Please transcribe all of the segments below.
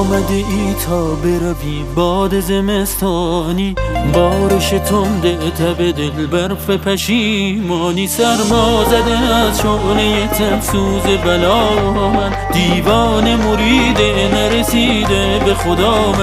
آمده ای تا بروی باد زمستانی، بارش تنده تب دل برف پشیمانی. سرما زده از شعله تفسوز بلا من، دیوانه مرید نرسیده به خدا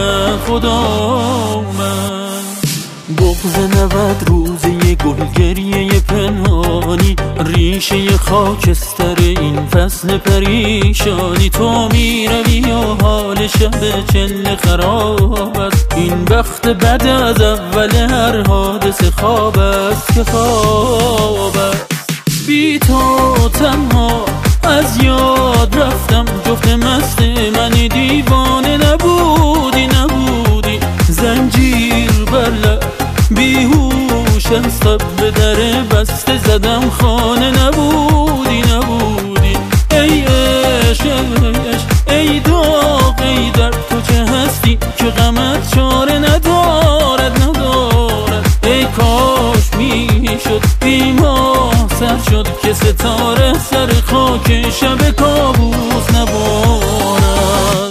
من. بغض 90 روزه گلگریه پنهانی، ریشه خاکستر این فصل پریشانی. تو میروی و حال شب چله خراب است، این بخت بد از اول هر حادثه خواب است که خواب است. بی تو تنها از یاد رفتم، جفت مست من دیوانه نبودی زنجیر بر لب بیهوش از به در بسته زدم خانه نبودی ای عشق ای داغ ای در تو چه هستی که غمت چاره ندارد ای کاش میشد بی ما سر شد که ستاره سر خاک شب کابوس نبارد.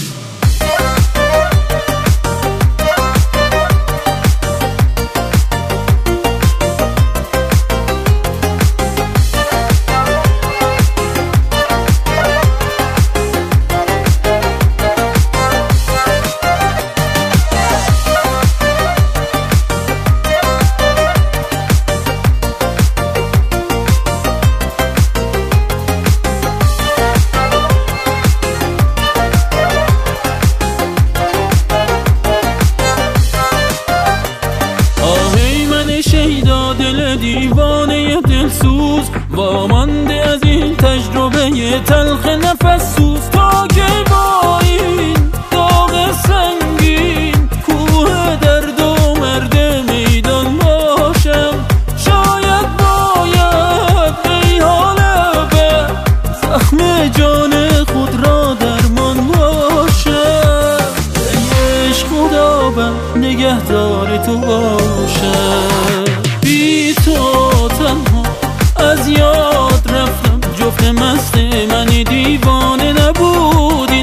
شیدا دل دیوانه دلسوز، وامانده از این تجربه تلخ نفس سوز. تا که با این داغ سنگین کوه درد و مرد میدان باشم، شاید باید ای حال به زخم جان خود را درمان باشم. ای عشق خدا بر نگهدار تو باشم. بی تو تنها از یاد رفتم، جفت مست من دیوانه نبودی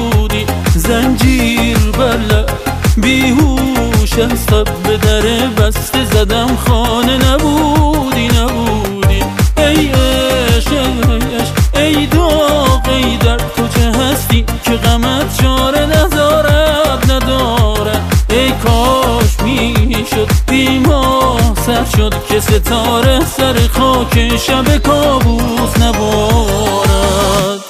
زنجیر بر لب بیهوش از به در بسته زدم خانه نبودی ای عشق ای داغ ای در تو چه هستی که غمت چاره ندارد ای کاش میشد بی ما سر شد که ستاره سر خاک شب کابوس نبارد.